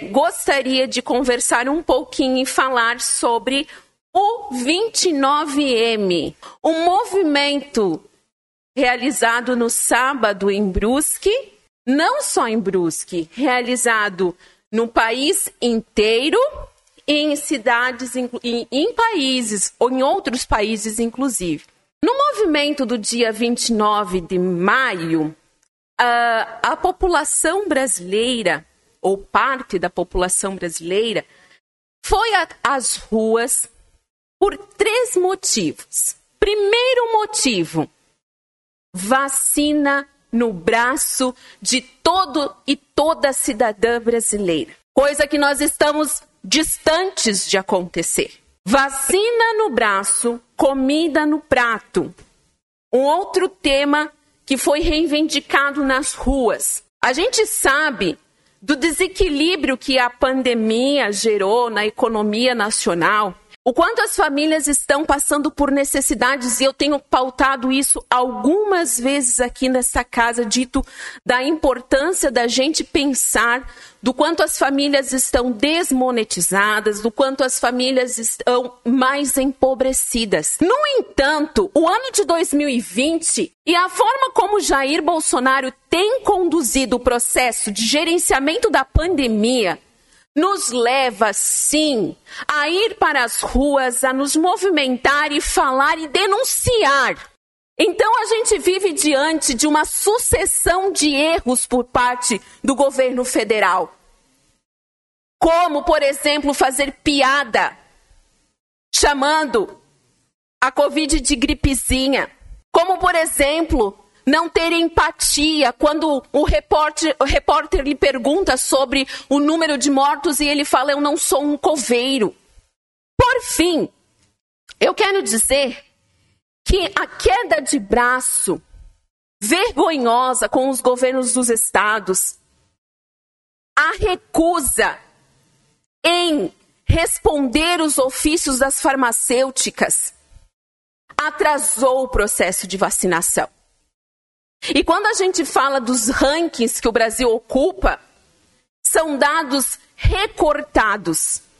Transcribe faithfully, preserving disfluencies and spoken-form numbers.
gostaria de conversar um pouquinho e falar sobre o vinte e nove M, um movimento realizado no sábado em Brusque, não só em Brusque, realizado no país inteiro, em cidades, em, em países, ou em outros países, inclusive. No movimento do dia vinte e nove de maio, a, a população brasileira, ou parte da população brasileira, foi às ruas por três motivos. Primeiro motivo, vacina no braço de todo e toda cidadã brasileira. Coisa que nós estamos distantes de acontecer. Vacina no braço, comida no prato. Um outro tema que foi reivindicado nas ruas. A gente sabe do desequilíbrio que a pandemia gerou na economia nacional, o quanto as famílias estão passando por necessidades, e eu tenho pautado isso algumas vezes aqui nessa casa, dito da importância da gente pensar do quanto as famílias estão desmonetizadas, do quanto as famílias estão mais empobrecidas. No entanto, o ano de dois mil e vinte e a forma como Jair Bolsonaro tem conduzido o processo de gerenciamento da pandemia nos leva, sim, a ir para as ruas, a nos movimentar e falar e denunciar. Então, a gente vive diante de uma sucessão de erros por parte do governo federal. Como, por exemplo, fazer piada, chamando a Covid de gripezinha. Como, por exemplo, não ter empatia quando o repórter, o repórter lhe pergunta sobre o número de mortos e ele fala, eu não sou um coveiro. Por fim, eu quero dizer que a queda de braço vergonhosa com os governos dos estados, a recusa em responder os ofícios das farmacêuticas, atrasou o processo de vacinação. E quando a gente fala dos rankings que o Brasil ocupa, são dados recortados.